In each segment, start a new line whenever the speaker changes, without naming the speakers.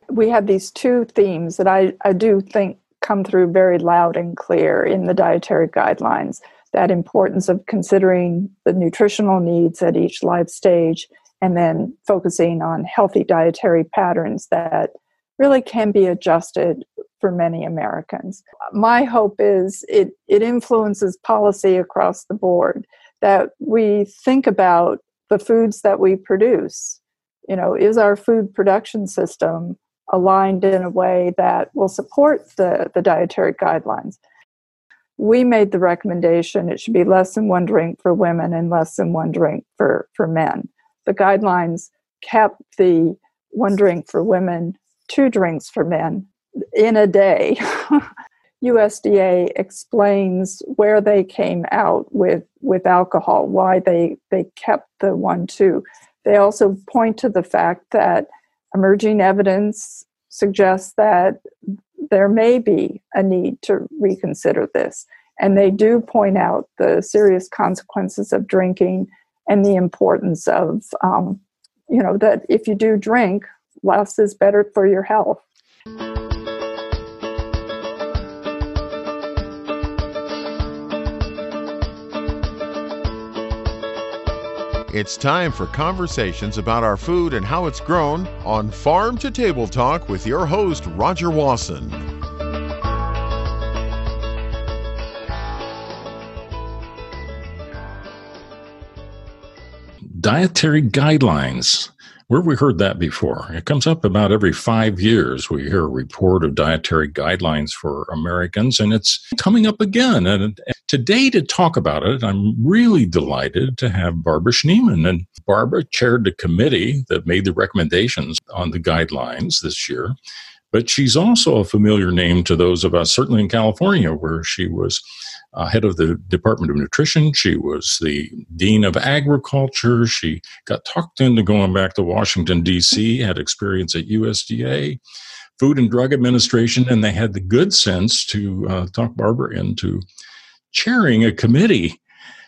we have these two themes that I do think come through very loud and clear in the dietary guidelines. That importance of considering the nutritional needs at each life stage, and then focusing on healthy dietary patterns that really can be adjusted for many Americans. My hope is it influences policy across the board, that we think about the foods that we produce. Is our food production system aligned in a way that will support the dietary guidelines? We made the recommendation it should be less than 1 drink for women and less than 1 drink for men. The guidelines kept the 1 drink for women, 2 drinks for men in a day. USDA explains where they came out with alcohol, why they kept the 1-2. They also point to the fact that emerging evidence suggests that there may be a need to reconsider this. And they do point out the serious consequences of drinking and the importance of, that if you do drink, less is better for your health.
It's time for conversations about our food and how it's grown on Farm to Table Talk with your host, Roger Wasson.
Dietary guidelines. Where have we heard that before? It comes up about every 5 years. We hear a report of dietary guidelines for Americans, and it's coming up again. And today, to talk about it, I'm really delighted to have Barbara Schneeman. And Barbara chaired the committee that made the recommendations on the guidelines this year. But she's also a familiar name to those of us, certainly in California, where she was head of the Department of Nutrition. She was the Dean of Agriculture. She got talked into going back to Washington, D.C., had experience at USDA, Food and Drug Administration, and they had the good sense to talk Barbara into chairing a committee.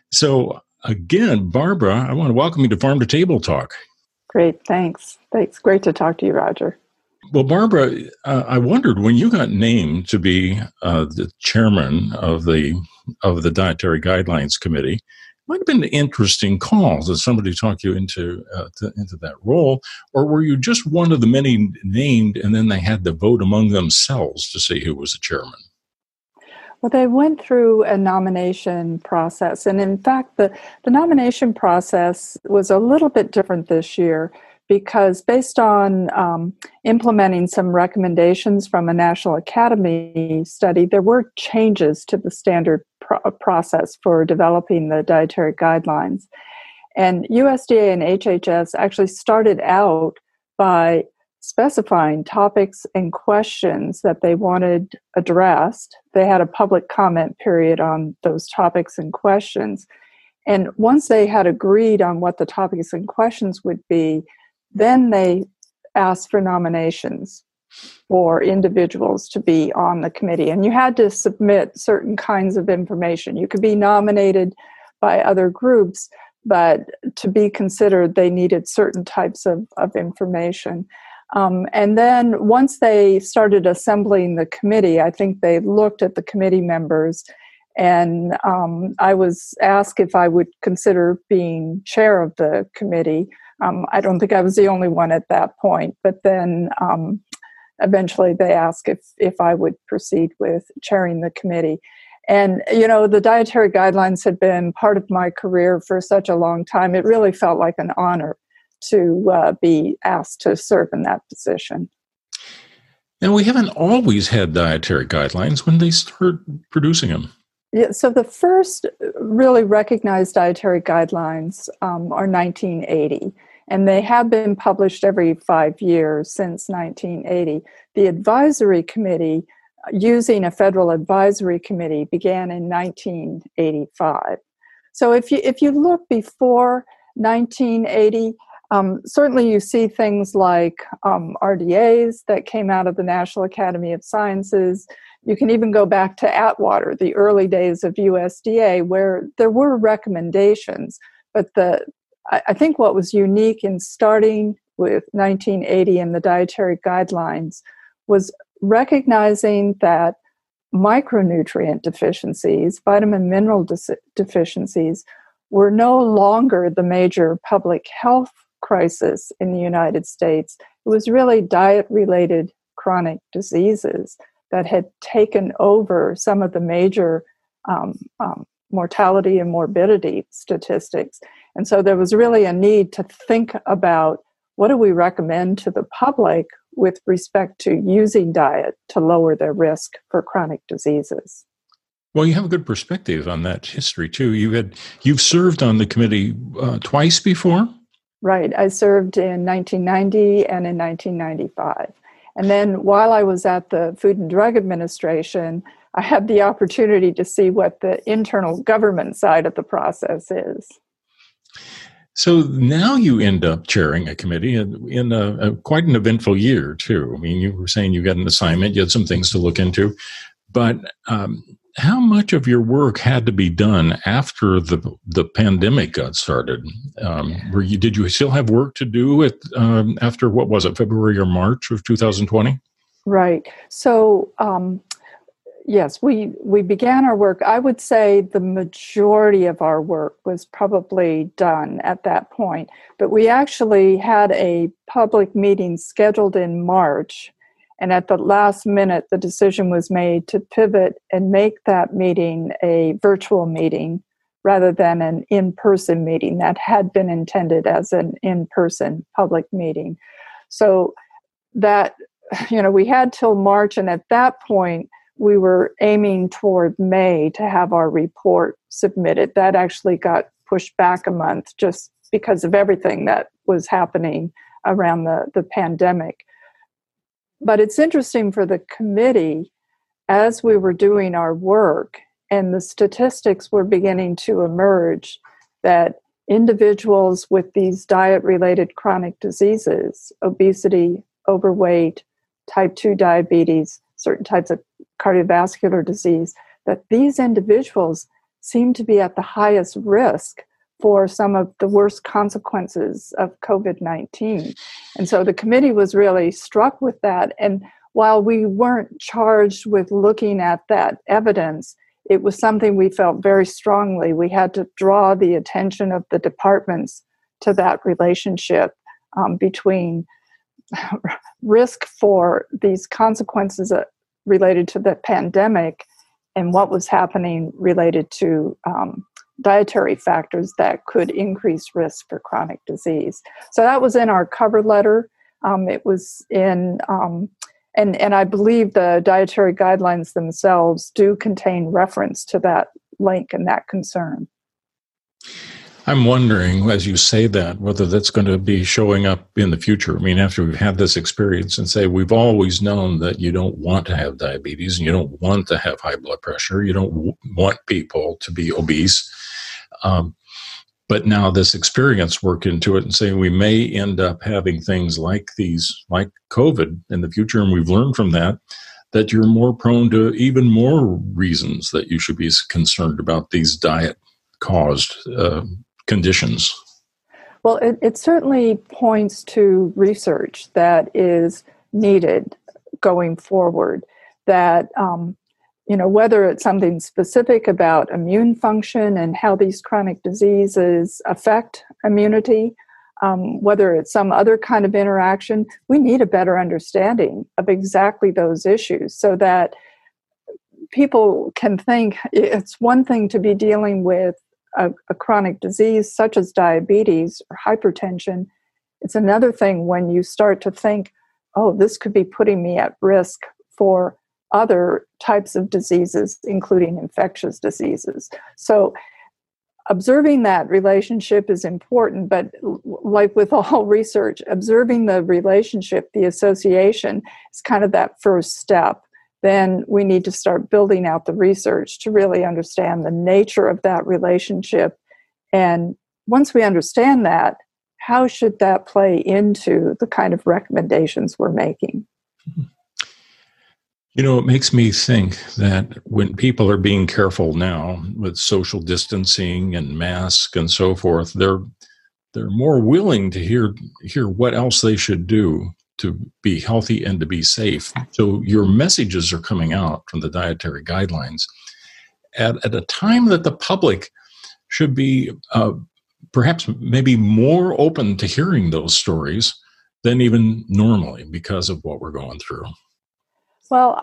So again, Barbara, I want to welcome you to Farm to Table Talk.
Great, thanks. Thanks. Great to talk to you, Roger.
Well, Barbara, I wondered when you got named to be the chairman of the Dietary Guidelines Committee, it might have been an interesting call. Did somebody talk you into that role, or were you just one of the many named, and then they had to vote among themselves to see who was the chairman?
Well, they went through a nomination process, and in fact, the nomination process was a little bit different this year, because based on implementing some recommendations from a National Academy study, there were changes to the standard process for developing the dietary guidelines. And USDA and HHS actually started out by specifying topics and questions that they wanted addressed. They had a public comment period on those topics and questions. And once they had agreed on what the topics and questions would be, then they asked for nominations for individuals to be on the committee. And you had to submit certain kinds of information. You could be nominated by other groups, but to be considered, they needed certain types of information. And then once they started assembling the committee, I think they looked at the committee members, and I was asked if I would consider being chair of the committee. I don't think I was the only one at that point, but then eventually they asked if I would proceed with chairing the committee. And, the dietary guidelines had been part of my career for such a long time. It really felt like an honor to be asked to serve in that position.
And we haven't always had dietary guidelines. When they started producing them?
Yeah, so the first really recognized dietary guidelines are 1980, and they have been published every 5 years since 1980. The advisory committee, using a federal advisory committee, began in 1985. So if you look before 1980, certainly you see things like RDAs that came out of the National Academy of Sciences. You can even go back to Atwater, the early days of USDA, where there were recommendations. But I think what was unique in starting with 1980 and the dietary guidelines was recognizing that micronutrient deficiencies, vitamin mineral deficiencies, were no longer the major public health crisis in the United States. It was really diet-related chronic diseases that had taken over some of the major mortality and morbidity statistics. And so there was really a need to think about what do we recommend to the public with respect to using diet to lower their risk for chronic diseases.
Well, you have a good perspective on that history too. You've served on the committee twice before?
Right. I served in 1990 and in 1995. And then while I was at the Food and Drug Administration, I had the opportunity to see what the internal government side of the process is.
So now you end up chairing a committee in a quite an eventful year, too. I mean, you were saying you got an assignment, you had some things to look into, but how much of your work had to be done after the pandemic got started? Did you still have work to do after, what was it, February or March of 2020?
Right. So, yes, we began our work. I would say the majority of our work was probably done at that point, but we actually had a public meeting scheduled in March. And at the last minute, the decision was made to pivot and make that meeting a virtual meeting rather than an in-person meeting that had been intended as an in-person public meeting. So that, we had till March, and at that point, we were aiming toward May to have our report submitted. That actually got pushed back a month just because of everything that was happening around the pandemic. But it's interesting for the committee, as we were doing our work and the statistics were beginning to emerge, that individuals with these diet-related chronic diseases, obesity, overweight, type 2 diabetes, certain types of cardiovascular disease, that these individuals seem to be at the highest risk for some of the worst consequences of COVID-19. And so the committee was really struck with that. And while we weren't charged with looking at that evidence, it was something we felt very strongly. We had to draw the attention of the departments to that relationship between risk for these consequences related to the pandemic and what was happening related to dietary factors that could increase risk for chronic disease. So that was in our cover letter. It was in, and I believe the dietary guidelines themselves do contain reference to that link and that concern.
I'm wondering, as you say that, whether that's going to be showing up in the future. I mean, after we've had this experience and say, we've always known that you don't want to have diabetes and you don't want to have high blood pressure. You don't want people to be obese. But now this experience work into it and saying we may end up having things like COVID in the future. And we've learned from that you're more prone to even more reasons that you should be concerned about these diet-caused conditions.
Well, it certainly points to research that is needed going forward, that whether it's something specific about immune function and how these chronic diseases affect immunity, whether it's some other kind of interaction, we need a better understanding of exactly those issues so that people can think it's one thing to be dealing with a chronic disease such as diabetes or hypertension. It's another thing when you start to think, oh, this could be putting me at risk for other types of diseases, including infectious diseases. So observing that relationship is important, but like with all research, observing the relationship, the association, is kind of that first step. Then we need to start building out the research to really understand the nature of that relationship. And once we understand that, how should that play into the kind of recommendations we're making?
It makes me think that when people are being careful now with social distancing and masks and so forth, they're they're more willing to hear what else they should do to be healthy and to be safe. So your messages are coming out from the dietary guidelines at a time that the public should be perhaps maybe more open to hearing those stories than even normally because of what we're going through.
Well,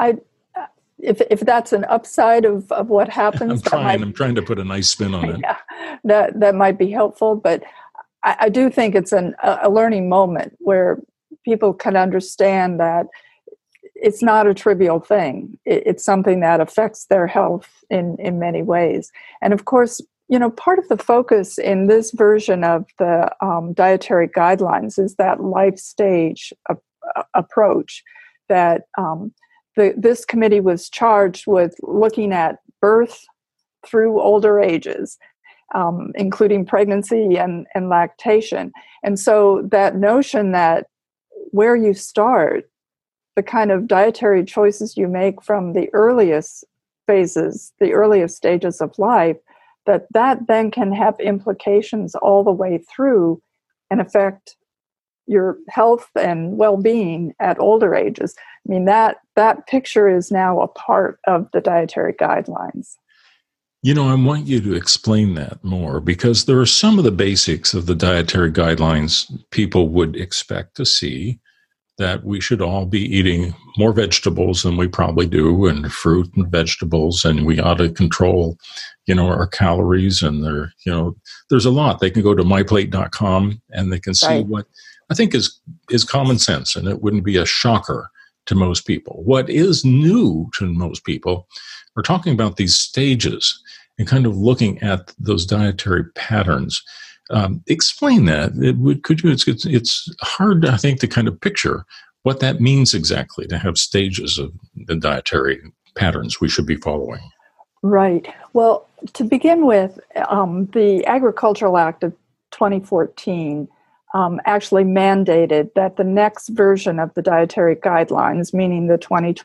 if that's an upside of what happens,
I'm trying to put a nice spin on it.
Yeah, that might be helpful, but I do think it's a learning moment where people can understand that it's not a trivial thing. It's something that affects their health in many ways. And of course, part of the focus in this version of the dietary guidelines is that life stage approach that this committee was charged with looking at birth through older ages, including pregnancy and lactation. And so that notion that where you start, the kind of dietary choices you make from the earliest phases, the earliest stages of life, that then can have implications all the way through and affect your health and well-being at older ages. I mean, that picture is now a part of the dietary guidelines.
I want you to explain that more, because there are some of the basics of the dietary guidelines people would expect to see, that we should all be eating more vegetables than we probably do, and fruit and vegetables, and we ought to control, our calories. And there's a lot. They can go to myplate.com and they can see what I think is common sense, and it wouldn't be a shocker to most people. What is new to most people, we're talking about these stages and kind of looking at those dietary patterns. Explain that. Could you? It's hard, I think, to kind of picture what that means exactly, to have stages of the dietary patterns we should be following.
Right. Well, to begin with, the Agricultural Act of 2014 actually mandated that the next version of the dietary guidelines, meaning the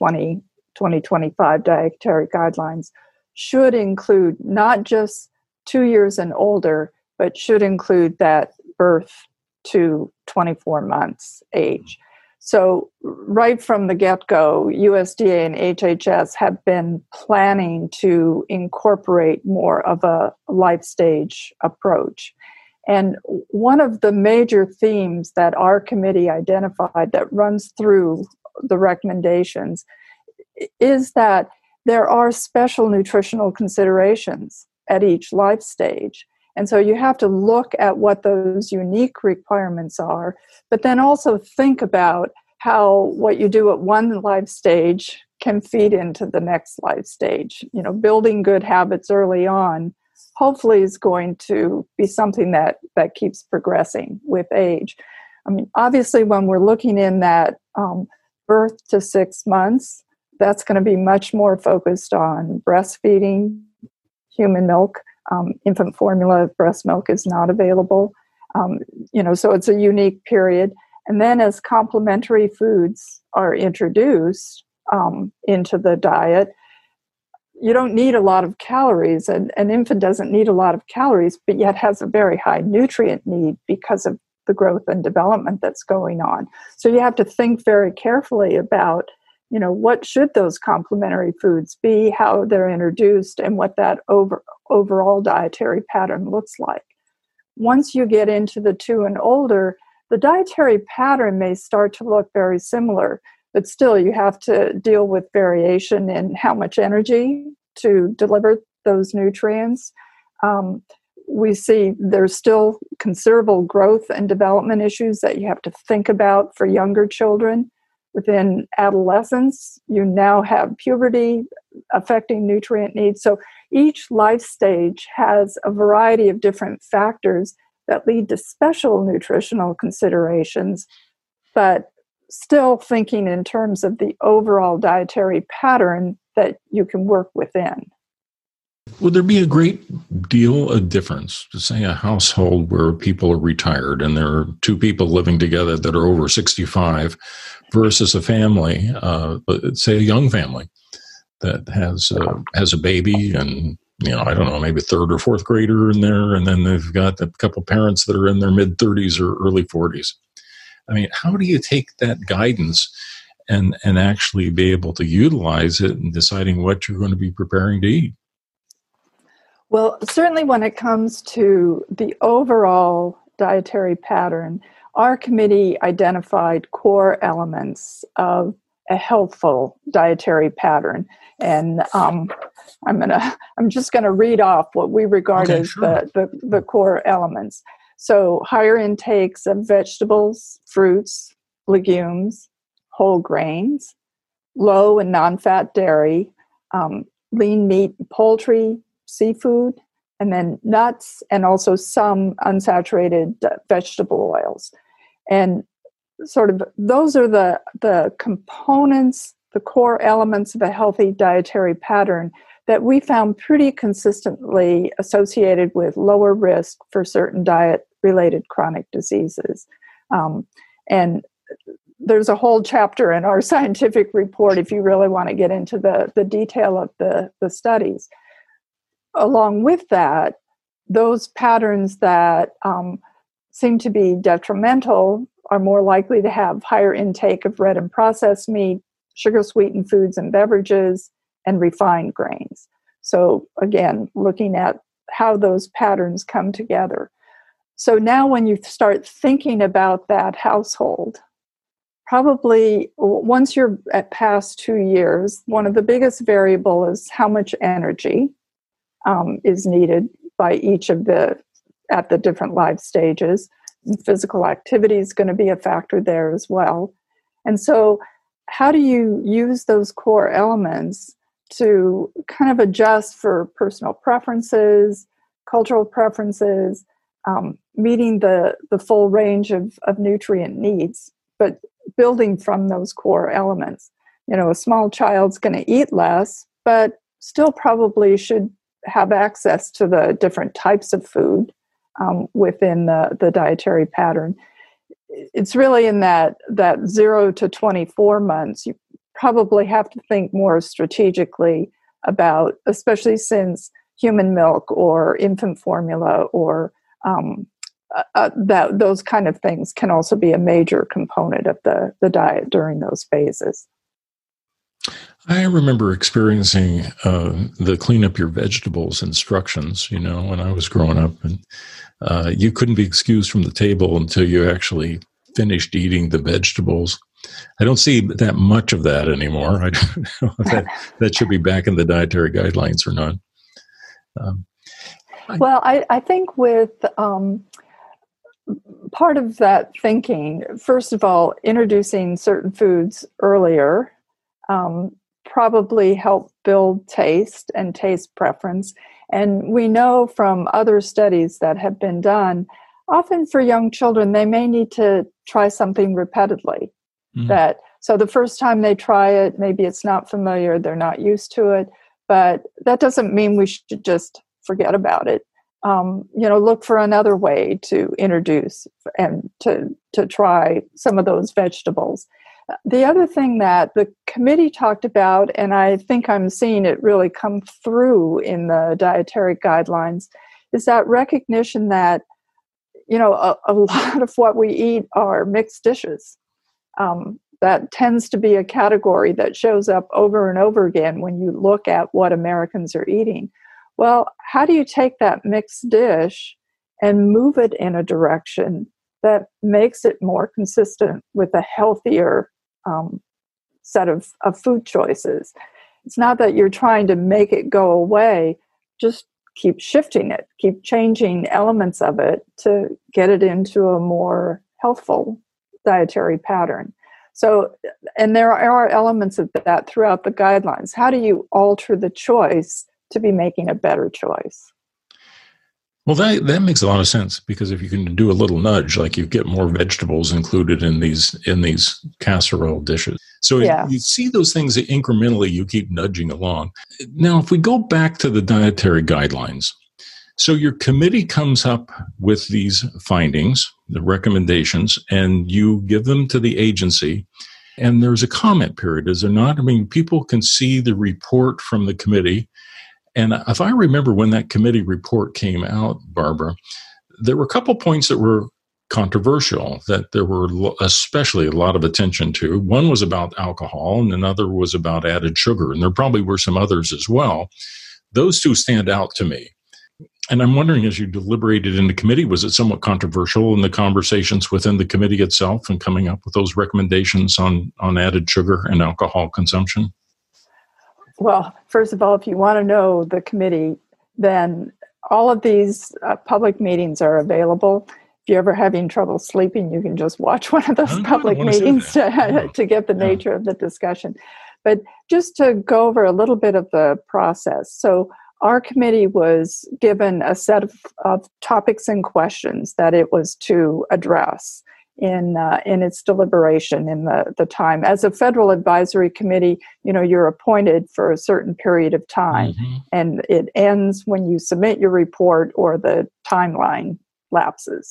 2020-2025 dietary guidelines, should include not just 2 years and older, but should include that birth to 24 months age. So right from the get-go, USDA and HHS have been planning to incorporate more of a life stage approach. And one of the major themes that our committee identified that runs through the recommendations is that there are special nutritional considerations at each life stage. And so you have to look at what those unique requirements are, but then also think about how what you do at one life stage can feed into the next life stage. Building good habits early on hopefully is going to be something that keeps progressing with age. I mean, obviously, when we're looking in that birth to 6 months, that's going to be much more focused on breastfeeding, human milk. Infant formula breast milk is not available. So it's a unique period. And then as complementary foods are introduced into the diet, you don't need a lot of calories. An infant doesn't need a lot of calories, but yet has a very high nutrient need because of the growth and development that's going on. So you have to think very carefully about, what should those complementary foods be, how they're introduced, and what that overall dietary pattern looks like. Once you get into the 2 and older, the dietary pattern may start to look very similar, but still you have to deal with variation in how much energy to deliver those nutrients. We see there's still considerable growth and development issues that you have to think about for younger children. Within adolescence, you now have puberty affecting nutrient needs. So each life stage has a variety of different factors that lead to special nutritional considerations, but still thinking in terms of the overall dietary pattern that you can work within.
Would there be a great deal of difference to, say, a household where people are retired and there are 2 people living together that are over 65 versus a family, say a young family that has a baby and I don't know, maybe third or fourth grader in there, and then they've got a couple parents that are in their mid-30s or early 40s. I mean, how do you take that guidance and actually be able to utilize it in deciding what you're going to be preparing to eat?
Well, certainly when it comes to the overall dietary pattern, our committee identified core elements of a healthful dietary pattern. And I'm just going to read off what we regard as sure. the core elements. So higher intakes of vegetables, fruits, legumes, whole grains, low and non-fat dairy, lean meat, poultry, seafood, and then nuts, and also some unsaturated vegetable oils. And sort of those are the components, the core elements of a healthy dietary pattern that we found pretty consistently associated with lower risk for certain diet-related chronic diseases. And there's a whole chapter in our scientific report if you really want to get into the detail of the studies. Along with that, those patterns that seem to be detrimental are more likely to have higher intake of red and processed meat, sugar-sweetened foods and beverages, and refined grains. So again, looking at how those patterns come together. So now when you start thinking about that household, probably once you're at past 2 years, one of the biggest variable is how much energy is needed by each of at the different life stages. And physical activity is going to be a factor there as well. And so how do you use those core elements to kind of adjust for personal preferences, cultural preferences, meeting the full range of nutrient needs, but building from those core elements? A small child's going to eat less, but still probably should have access to the different types of food within the dietary pattern. It's really in that 0 to 24 months, you probably have to think more strategically about, especially since human milk or infant formula or those kind of things can also be a major component of the diet during those phases.
I remember experiencing the clean up your vegetables instructions, when I was growing up, and you couldn't be excused from the table until you actually finished eating the vegetables. I don't see that much of that anymore. I don't know if that should be back in the dietary guidelines or not.
Well, I think with part of that thinking, first of all, introducing certain foods earlier probably help build taste and taste preference. And we know from other studies that have been done, often for young children, they may need to try something repeatedly. Mm-hmm. So the first time they try it, maybe it's not familiar, they're not used to it, but that doesn't mean we should just forget about it. Look for another way to introduce and to try some of those vegetables. The other thing that the committee talked about, and I think I'm seeing it really come through in the dietary guidelines, is that recognition that, a lot of what we eat are mixed dishes. That tends to be a category that shows up over and over again when you look at what Americans are eating. Well, how do you take that mixed dish and move it in a direction that makes it more consistent with a healthier set of food choices? It's not that you're trying to make it go away, just keep shifting it, keep changing elements of it to get it into a more healthful dietary pattern. So, and there are elements of that throughout the guidelines. How do you alter the choice to be making a better choice?
Well, that makes a lot of sense, because if you can do a little nudge, like you get more vegetables included in these casserole dishes. So yeah. You see those things that incrementally you keep nudging along. Now, if we go back to the dietary guidelines, so your committee comes up with these findings, the recommendations, and you give them to the agency, and there's a comment period, is there not? I mean, people can see the report from the committee, And if I remember when that committee report came out, Barbara, there were a couple points that were controversial that there were especially a lot of attention to. One was about alcohol and another was about added sugar. And there probably were some others as well. Those two stand out to me. And I'm wondering, as you deliberated in the committee, was it somewhat controversial in the conversations within the committee itself and coming up with those recommendations on added sugar and alcohol consumption?
Well, first of all, if you want to know the committee, then all of these public meetings are available. If you're ever having trouble sleeping, you can just watch one of those public meetings to get the nature of the discussion. But just to go over a little bit of the process. So our committee was given a set of topics and questions that it was to address in its deliberation in the time. As a federal advisory committee, you're appointed for a certain period of time, and it ends when you submit your report or the timeline lapses.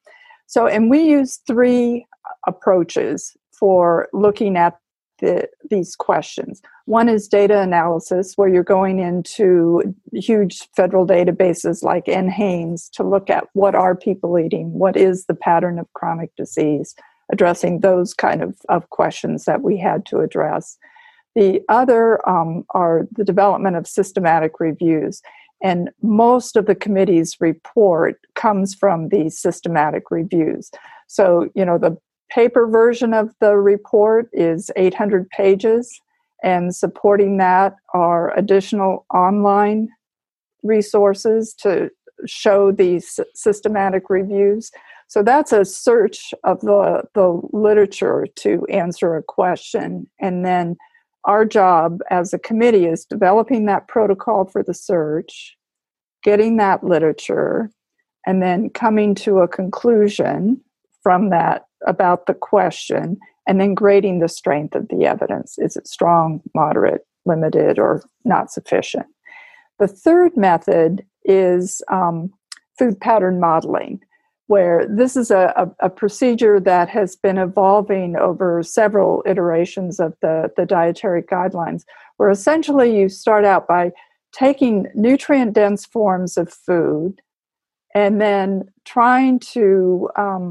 And we use three approaches for looking at these questions. One is data analysis, where you're going into huge federal databases like NHANES to look at what are people eating, what is the pattern of chronic disease, addressing those kind of questions that we had to address. The other are the development of systematic reviews. And most of the committee's report comes from these systematic reviews. So, the paper version of the report is 800 pages, and supporting that are additional online resources to show these systematic reviews. So that's a search of the literature to answer a question. And then our job as a committee is developing that protocol for the search, getting that literature, and then coming to a conclusion from that about the question, and then grading the strength of the evidence. Is it strong, moderate, limited, or not sufficient? The third method is food pattern modeling, where this is a procedure that has been evolving over several iterations of the dietary guidelines, where essentially you start out by taking nutrient-dense forms of food and then trying to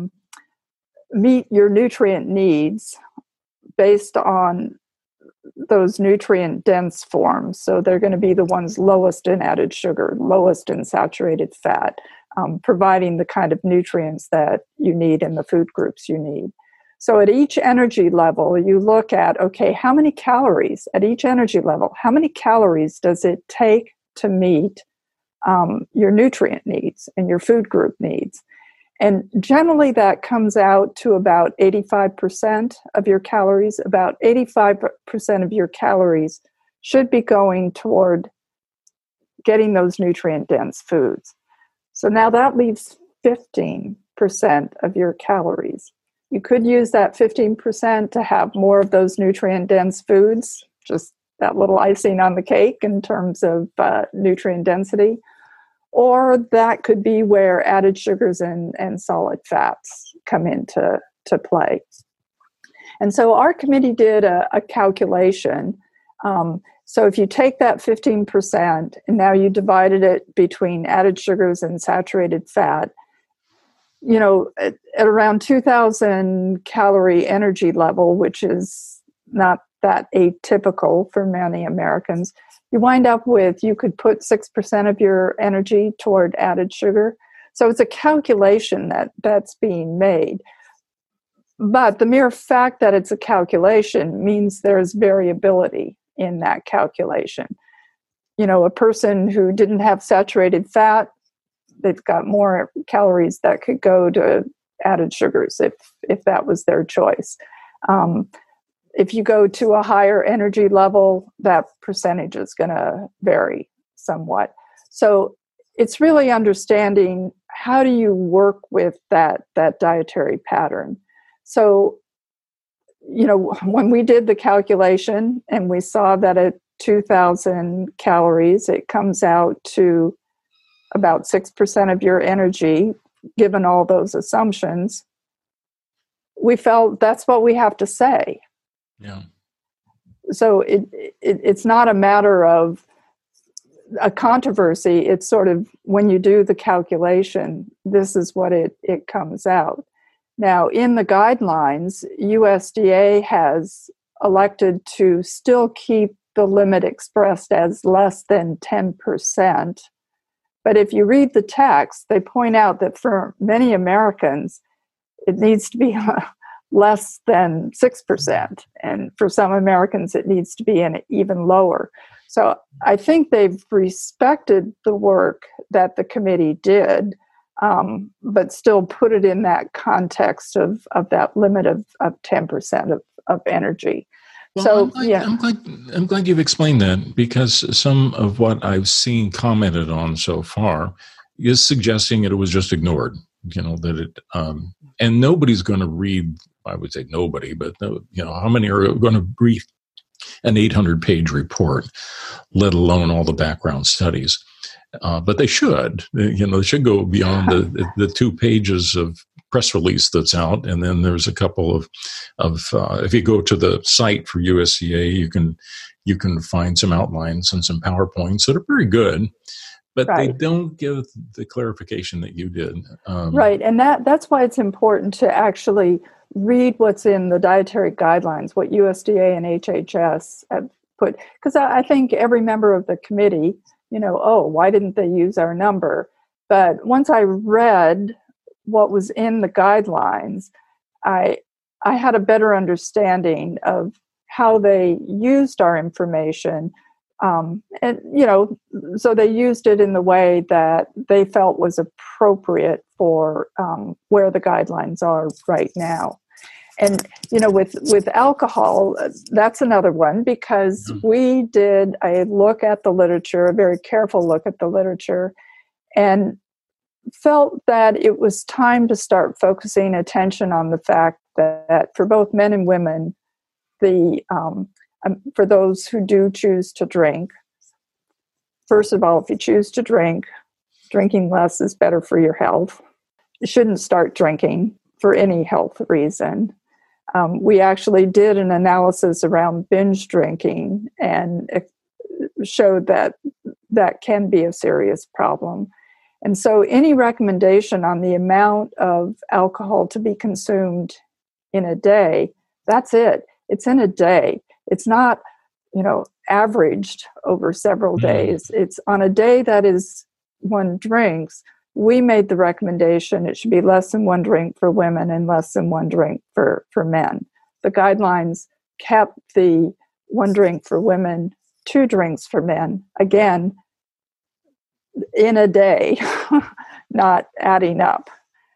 meet your nutrient needs based on those nutrient-dense forms. So they're going to be the ones lowest in added sugar, lowest in saturated fat, providing the kind of nutrients that you need in the food groups you need. So at each energy level, you look at, okay, how many calories at each energy level, how many calories does it take to meet your nutrient needs and your food group needs? And generally that comes out to about 85% of your calories. About 85% of your calories should be going toward getting those nutrient-dense foods. So now that leaves 15% of your calories. You could use that 15% to have more of those nutrient-dense foods, just that little icing on the cake in terms of nutrient density. Or that could be where added sugars and solid fats come into play. And so our committee did a calculation. So if you take that 15% and now you divided it between added sugars and saturated fat, at around 2,000 calorie energy level, which is not that atypical for many Americans, you wind up with, you could put 6% of your energy toward added sugar. So it's a calculation that's being made. But the mere fact that it's a calculation means there's variability in that calculation. A person who didn't have saturated fat, they've got more calories that could go to added sugars if that was their choice. If you go to a higher energy level, that percentage is going to vary somewhat. So it's really understanding how do you work with that dietary pattern. So, when we did the calculation and we saw that at 2,000 calories, it comes out to about 6% of your energy, given all those assumptions, we felt that's what we have to say.
Yeah.
So it's not a matter of a controversy. It's sort of, when you do the calculation, this is what it comes out. Now, in the guidelines, USDA has elected to still keep the limit expressed as less than 10%. But if you read the text, they point out that for many Americans, it needs to be less than 6%. And for some Americans, it needs to be even lower. So I think they've respected the work that the committee did, but still put it in that context of that limit of 10% of energy.
Well,
So
I'm glad you've explained that, because some of what I've seen commented on so far is suggesting it was just ignored. That it and nobody's going to read. I would say nobody, but how many are going to read an 800-page report, let alone all the background studies? But they should. They should go beyond the 2 pages of press release that's out, and then there's a couple of if you go to the site for USDA, you can find some outlines and some PowerPoints that are very good, but They don't give the clarification that you did.
Right, and that's why it's important to actually read what's in the dietary guidelines, what USDA and HHS have put, because I think every member of the committee, why didn't they use our number? But once I read what was in the guidelines, I had a better understanding of how they used our information. So they used it in the way that they felt was appropriate for where the guidelines are right now. And, with alcohol, that's another one, because we did a look at the literature, a very careful look at the literature, and felt that it was time to start focusing attention on the fact that for both men and women, for those who do choose to drink, first of all, if you choose to drink, drinking less is better for your health. You shouldn't start drinking for any health reason. We actually did an analysis around binge drinking, and it showed that can be a serious problem. And so any recommendation on the amount of alcohol to be consumed in a day, that's it. It's in a day. It's not, averaged over several days. It's on a day that is one drinks. We made the recommendation it should be less than 1 drink for women and less than 1 drink for men. The guidelines kept the 1 drink for women, 2 drinks for men. Again, in a day, not adding up.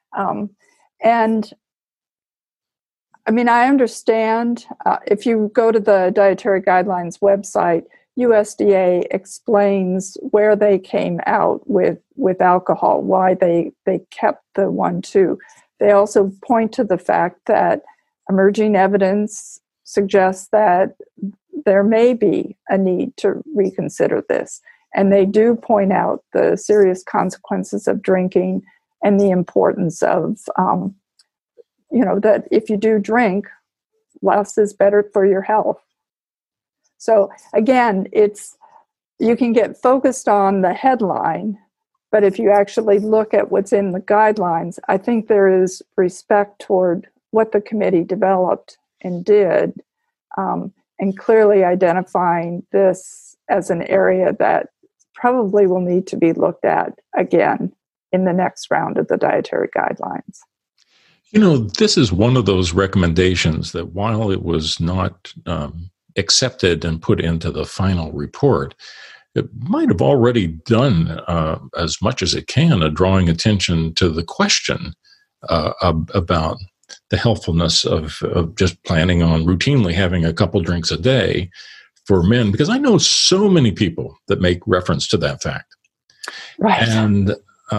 I understand if you go to the Dietary Guidelines website, USDA explains where they came out with alcohol, why they kept the 1-2. They also point to the fact that emerging evidence suggests that there may be a need to reconsider this. And they do point out the serious consequences of drinking and the importance of, that if you do drink, less is better for your health. So again, you can get focused on the headline, but if you actually look at what's in the guidelines, I think there is respect toward what the committee developed and did, and clearly identifying this as an area that probably will need to be looked at again in the next round of the dietary guidelines.
This is one of those recommendations that, while it was not accepted and put into the final report, it might have already done as much as it can at drawing attention to the question about the healthfulness of just planning on routinely having a couple drinks a day for men, because I know so many people that make reference to that fact.
Right.
And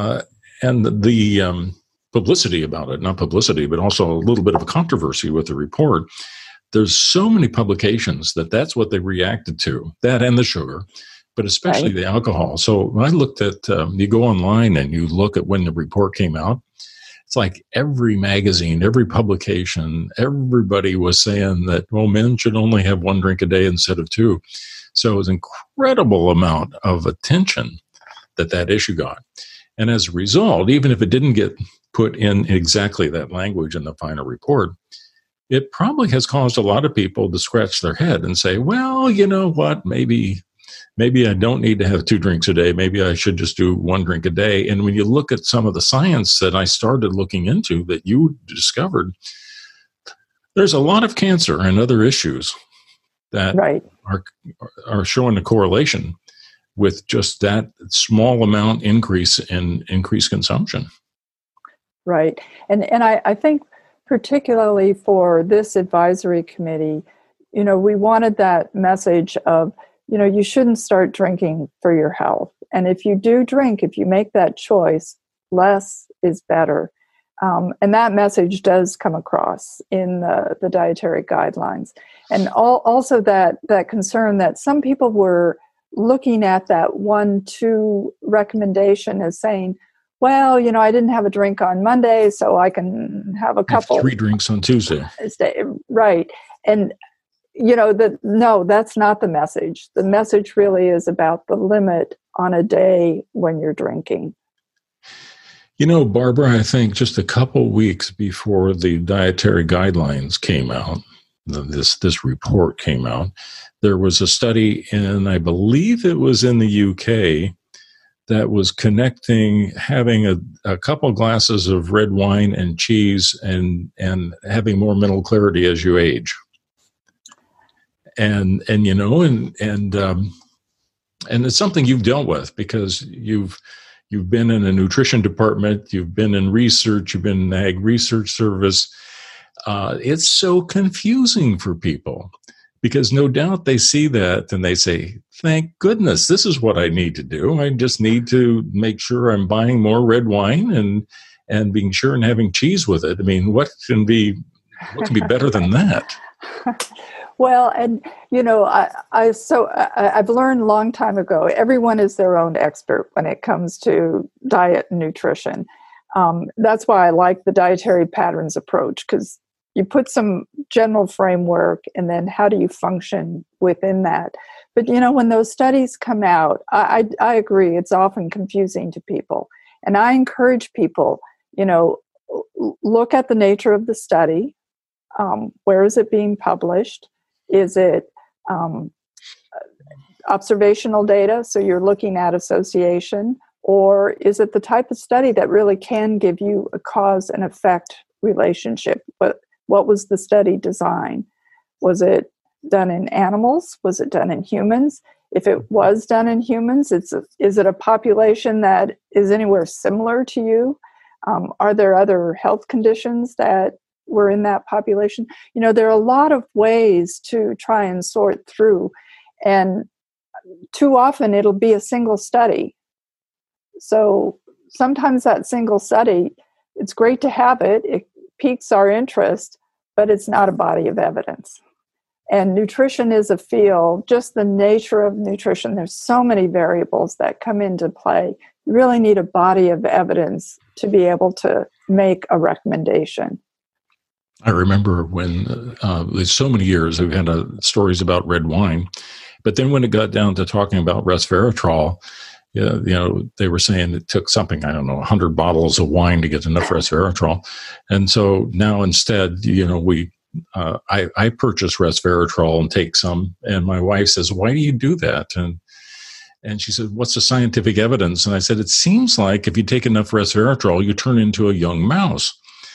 the publicity about it, not publicity, but also a little bit of a controversy with the report. There's so many publications that's what they reacted to, that and the sugar, but especially the alcohol. So when I looked at, you go online and you look at when the report came out, it's like every magazine, every publication, everybody was saying that, well, men should only have one drink a day instead of two. So it was an incredible amount of attention that issue got. And as a result, even if it didn't get put in exactly that language in the final report, it probably has caused a lot of people to scratch their head and say, well, you know what, maybe I don't need to have 2 drinks a day. Maybe I should just do 1 drink a day. And when you look at some of the science that I started looking into that you discovered, there's a lot of cancer and other issues that are showing a correlation with just that small amount increase in increased consumption.
Right. And I think particularly for this advisory committee, we wanted that message of, you shouldn't start drinking for your health. And if you do drink, if you make that choice, less is better. And that message does come across in the dietary guidelines. And also that concern that some people were looking at that 1-2 recommendation as saying, well, I didn't have a drink on Monday, so I can have a couple.
3 drinks on Tuesday.
Right. And, no, that's not the message. The message really is about the limit on a day when you're drinking.
Barbara, I think just a couple weeks before the dietary guidelines came out, this report came out, there was a study I believe it was in the UK, that was connecting having a couple glasses of red wine and cheese and having more mental clarity as you age. And it's something you've dealt with because you've been in a nutrition department, you've been in research, you've been in the Ag Research Service. It's so confusing for people because no doubt they see that and they say, thank goodness, this is what I need to do. I just need to make sure I'm buying more red wine and being sure and having cheese with it. I mean, what can be better than that?
Well, and I've learned a long time ago, everyone is their own expert when it comes to diet and nutrition. That's why I like the dietary patterns approach, because you put some general framework and then how do you function within that? But, when those studies come out, I agree, it's often confusing to people. And I encourage people, look at the nature of the study. Where is it being published? Is it observational data, so you're looking at association, or is it the type of study that really can give you a cause and effect relationship? What was the study design? Was it done in animals? Was it done in humans? If it was done in humans, is it a population that is anywhere similar to you? Are there other health conditions that were in that population? There are a lot of ways to try and sort through, and too often it'll be a single study. So sometimes that single study, it's great to have it. It piques our interest, but it's not a body of evidence. And nutrition is a field, just the nature of nutrition. There's so many variables that come into play. You really need a body of evidence to be able to make a recommendation.
I remember when there's so many years we've had stories about red wine, but then when it got down to talking about resveratrol, they were saying it took something, 100 bottles of wine to get enough resveratrol. And so now instead, I purchase resveratrol and take some, and my wife says, why do you do that? And she said, what's the scientific evidence? And I said, it seems like if you take enough resveratrol, you turn into a young mouse.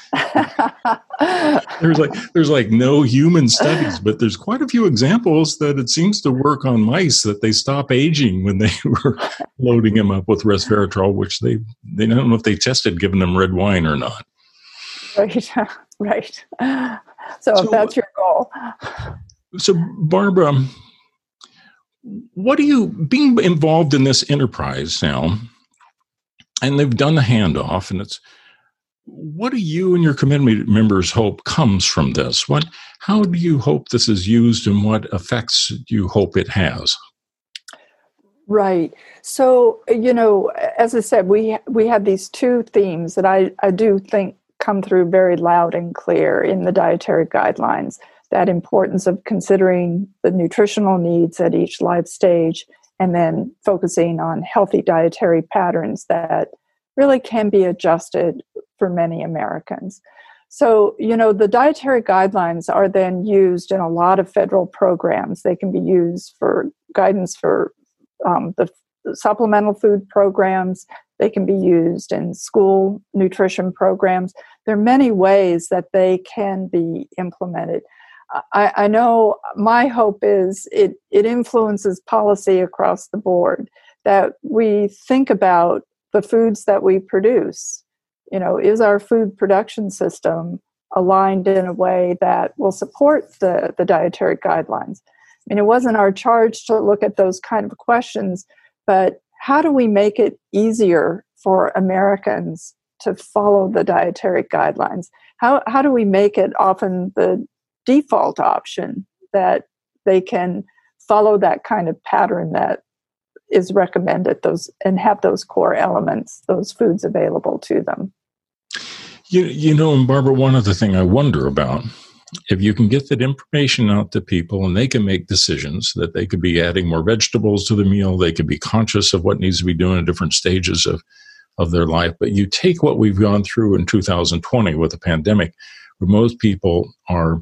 There's like no human studies, but there's quite a few examples that it seems to work on mice, that they stop aging when they were loading them up with resveratrol, which they don't know if they tested giving them red wine or not.
Right. So if that's your goal.
So Barbara, what do you, being involved in this enterprise now, and they've done the handoff, and what do you and your committee members hope comes from this? How do you hope this is used, and what effects do you hope it has?
Right. So, as I said, we have these 2 themes that I do think come through very loud and clear in the dietary guidelines. That importance of considering the nutritional needs at each life stage and then focusing on healthy dietary patterns that really can be adjusted for many Americans. So, the dietary guidelines are then used in a lot of federal programs. They can be used for guidance for the supplemental food programs. They can be used in school nutrition programs. There are many ways that they can be implemented. I know my hope is it influences policy across the board, that we think about the foods that we produce. Is our food production system aligned in a way that will support the dietary guidelines? It wasn't our charge to look at those kind of questions, but how do we make it easier for Americans to follow the dietary guidelines? How do we make it often the default option that they can follow that kind of pattern that is recommended, and have those core elements, those foods available to them?
And Barbara, one other thing I wonder about, if you can get that information out to people and they can make decisions, that they could be adding more vegetables to the meal, they could be conscious of what needs to be done at different stages of their life. But you take what we've gone through in 2020 with the pandemic, where most people are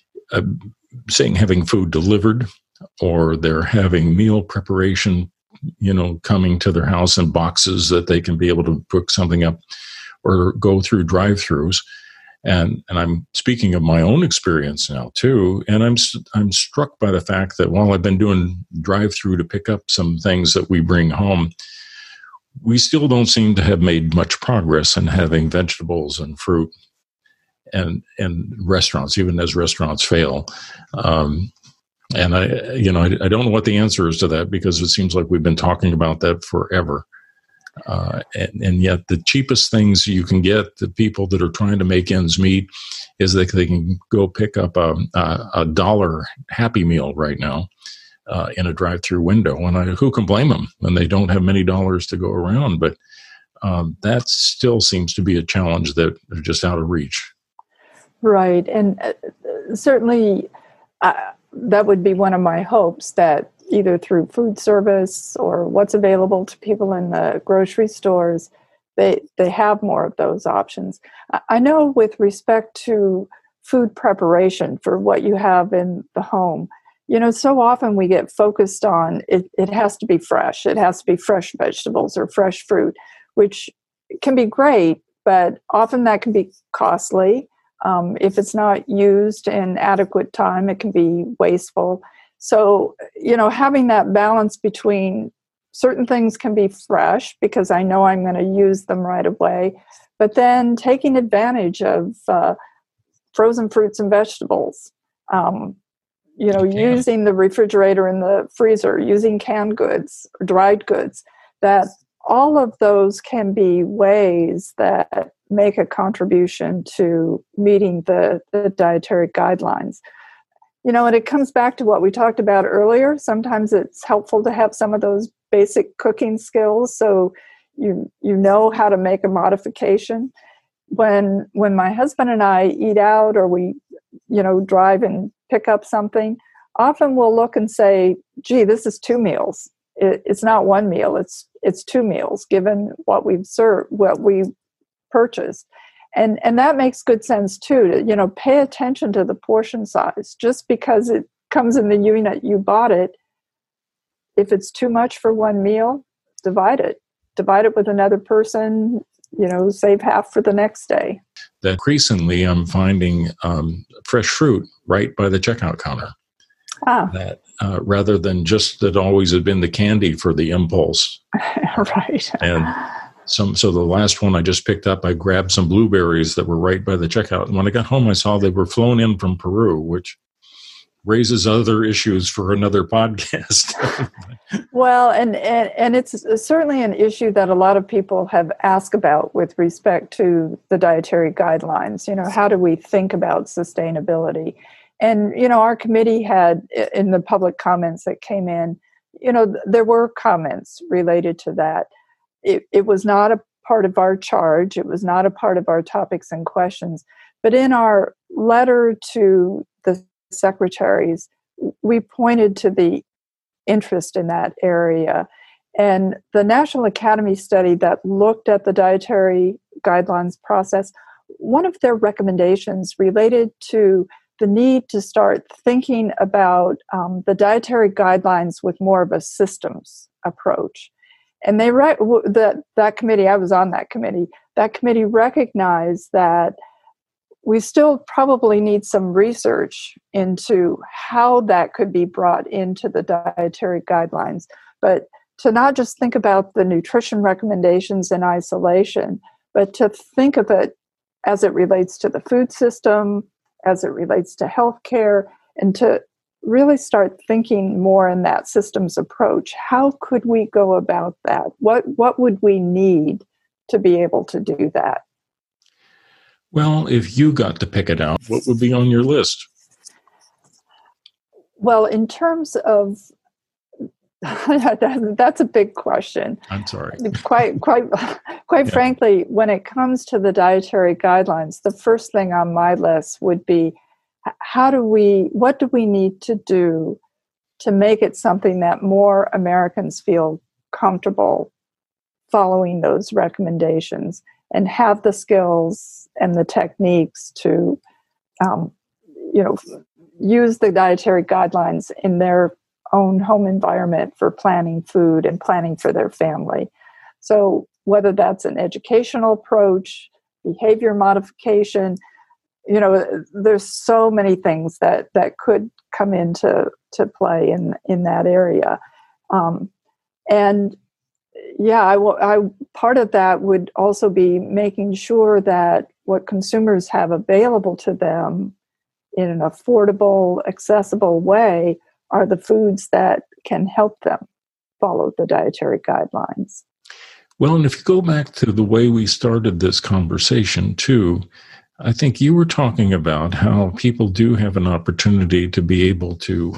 saying having food delivered, or they're having meal preparation, coming to their house in boxes that they can be able to cook something up, or go through drive-thrus. And I'm speaking of my own experience now too, and I'm struck by the fact that while I've been doing drive-through to pick up some things that we bring home, we still don't seem to have made much progress in having vegetables and fruit and restaurants, even as restaurants fail. And I don't know what the answer is to that, because it seems like we've been talking about that forever. And yet the cheapest things you can get, the people that are trying to make ends meet, is that they can go pick up a $1 Happy Meal right now in a drive-through window. And who can blame them when they don't have many dollars to go around? But that still seems to be a challenge that are just out of reach.
Right. And certainly that would be one of my hopes, that either through food service or what's available to people in the grocery stores, they have more of those options. I know with respect to food preparation for what you have in the home, so often we get focused on it has to be fresh. It has to be fresh vegetables or fresh fruit, which can be great, but often that can be costly. If it's not used in adequate time, it can be wasteful. So, having that balance between certain things can be fresh because I know I'm going to use them right away, but then taking advantage of frozen fruits and vegetables, using the refrigerator and the freezer, using canned goods, or dried goods, that all of those can be ways that make a contribution to meeting the dietary guidelines. And it comes back to what we talked about earlier. Sometimes it's helpful to have some of those basic cooking skills, so you know how to make a modification. When my husband and I eat out, or we drive and pick up something, often we'll look and say, gee, this is 2 meals. It's not 1 meal, it's 2 meals given what we've served, what we purchased. And that makes good sense too, to pay attention to the portion size. Just because it comes in the unit you bought it, if it's too much for 1 meal, divide it with another person, save half for the next day.
That increasingly I'm finding fresh fruit right by the checkout counter. That rather than just that always had been the candy for the impulse.
Right.
And so the last one I just picked up, I grabbed some blueberries that were right by the checkout. And when I got home, I saw they were flown in from Peru, which raises other issues for another podcast.
Well, and it's certainly an issue that a lot of people have asked about with respect to the dietary guidelines. How do we think about sustainability? And, our committee had, in the public comments that came in, there were comments related to that. It was not a part of our charge. It was not a part of our topics and questions. But in our letter to the secretaries, we pointed to the interest in that area. And the National Academy study that looked at the dietary guidelines process, one of their recommendations related to the need to start thinking about the dietary guidelines with more of a systems approach. And that committee, I was on that committee recognized that we still probably need some research into how that could be brought into the dietary guidelines. But to not just think about the nutrition recommendations in isolation, but to think of it as it relates to the food system, as it relates to healthcare, and to really start thinking more in that systems approach. How could we go about that? What would we need to be able to do that?
Well, if you got to pick it out, what would be on your list?
Well, in terms of that's a big question.
I'm sorry.
Quite yeah. Frankly, when it comes to the dietary guidelines, the first thing on my list would be what do we need to do to make it something that more Americans feel comfortable following those recommendations and have the skills and the techniques to, use the dietary guidelines in their own home environment for planning food and planning for their family. So whether that's an educational approach, behavior modification, there's so many things that could come into play in that area. Part of that would also be making sure that what consumers have available to them in an affordable, accessible way are the foods that can help them follow the dietary guidelines.
Well, and if you go back to the way we started this conversation too, I think you were talking about how people do have an opportunity to be able to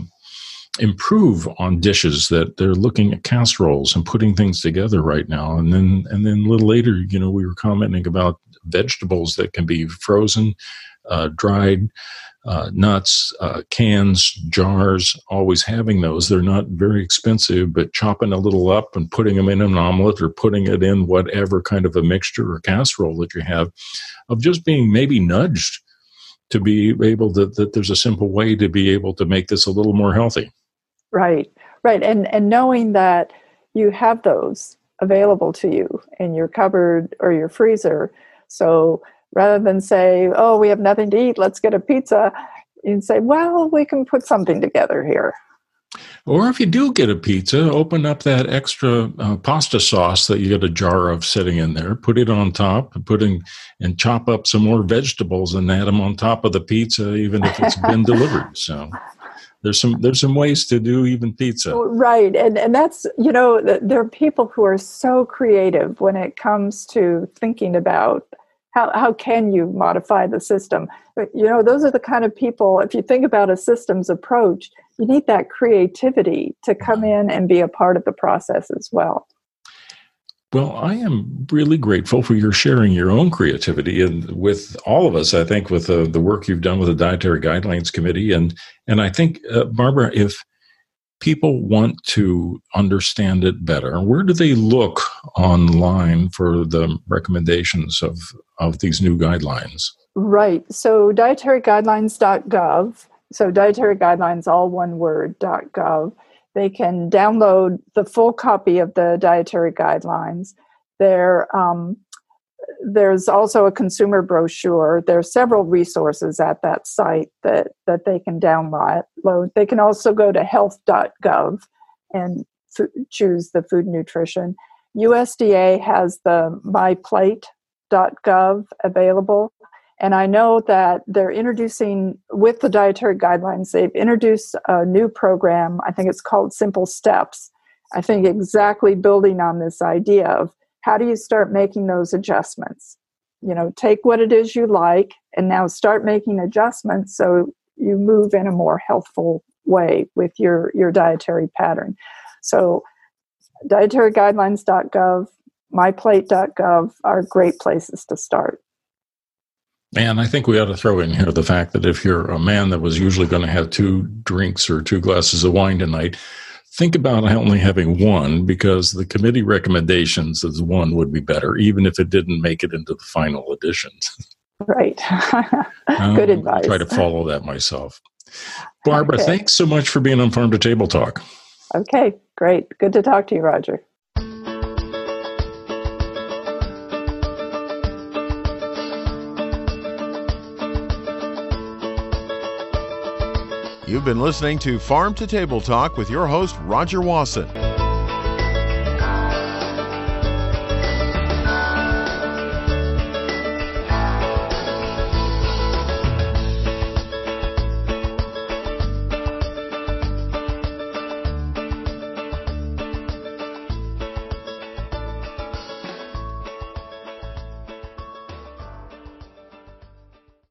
improve on dishes, that they're looking at casseroles and putting things together right now. And then a little later, we were commenting about vegetables that can be frozen, dried, nuts, cans, jars, always having those. They're not very expensive, but chopping a little up and putting them in an omelet or putting it in whatever kind of a mixture or casserole that you have, of just being maybe nudged to be able to, that there's a simple way to be able to make this a little more healthy.
Right. And knowing that you have those available to you in your cupboard or your freezer. So rather than say, oh, we have nothing to eat, let's get a pizza, you'd say, well, we can put something together here.
Or if you do get a pizza, open up that extra pasta sauce that you get a jar of sitting in there, put it on top, and chop up some more vegetables and add them on top of the pizza, even if it's been delivered. So there's some ways to do even pizza.
Right. And that's, there are people who are so creative when it comes to thinking about how can you modify the system. Those are the kind of people, if you think about a systems approach, you need that creativity to come in and be a part of the process as well.
Well, I am really grateful for your sharing your own creativity, and with all of us, I think, with the work you've done with the Dietary Guidelines Committee. And I think, Barbara, if people want to understand it better, where do they look online for the recommendations of these new guidelines?
Right. So dietaryguidelines.gov. So dietary guidelines, all one word, .gov. They can download the full copy of the dietary guidelines. There's also a consumer brochure. There are several resources at that site that they can download. They can also go to health.gov and choose the food nutrition. USDA has the myplate.gov available. And I know that they're introducing, with the dietary guidelines, they've introduced a new program. I think it's called Simple Steps. I think exactly building on this idea of how do you start making those adjustments? Take what it is you like and now start making adjustments so you move in a more healthful way with your dietary pattern. So dietaryguidelines.gov, myplate.gov are great places to start.
And I think we ought to throw in here the fact that if you're a man that was usually going to have 2 drinks or 2 glasses of wine tonight, think about only having 1, because the committee recommendations is 1 would be better, even if it didn't make it into the final edition.
Right. Good advice.
I try to follow that myself. Barbara, thanks so much for being on Farm to Table Talk.
Okay, great. Good to talk to you, Roger.
You've been listening to Farm to Table Talk with your host, Roger Wasson.